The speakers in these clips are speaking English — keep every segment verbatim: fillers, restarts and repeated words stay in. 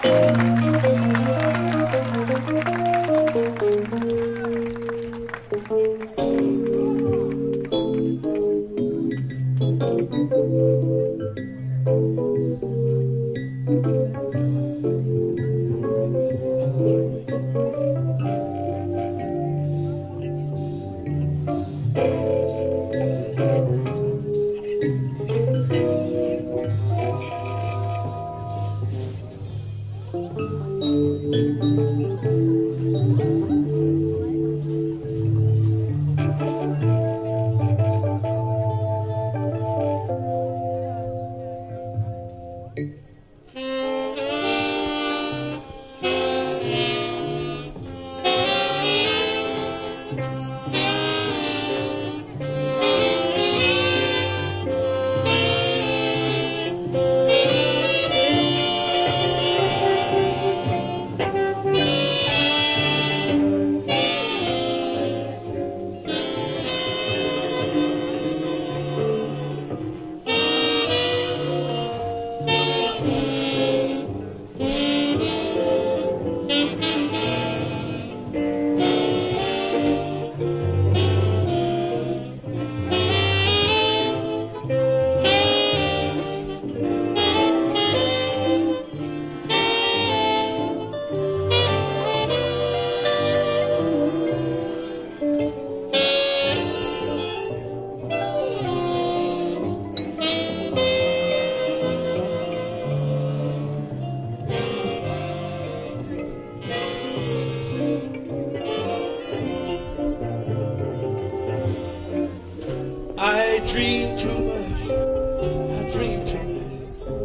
I dream too much, I dream too much.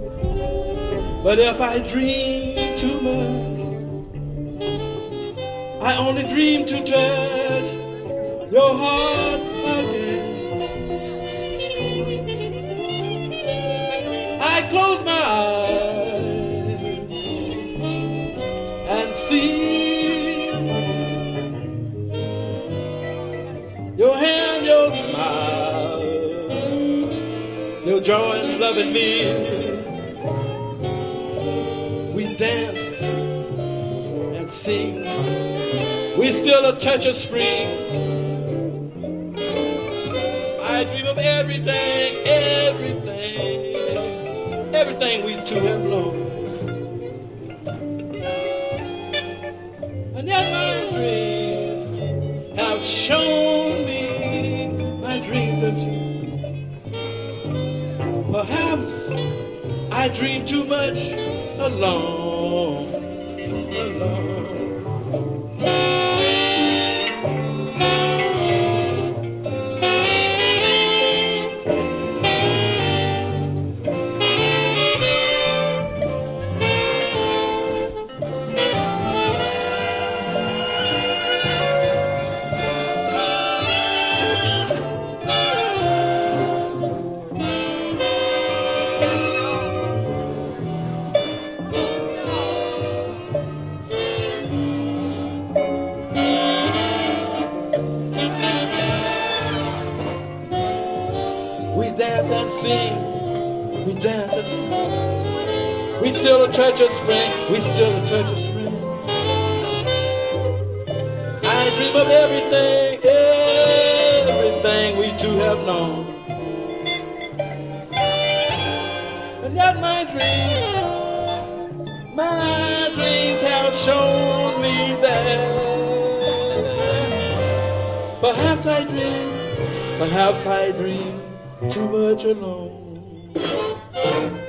But if I dream too much, I only dream to touch your heart again. I close my eyes and see your hand, your smile, your joy in loving me. We dance and sing. We still a touch of spring. I dream of everything, everything, everything we two have known. And yet my dreams have shown me, my dreams have shown. Perhaps I dream too much alone, alone. We dance and sing, we dance and sing. We still a touch of spring, we still a touch of spring. I dream of everything, everything we two have known. And yet my dreams, my dreams have shown me that perhaps I dream, perhaps I dream too much alone.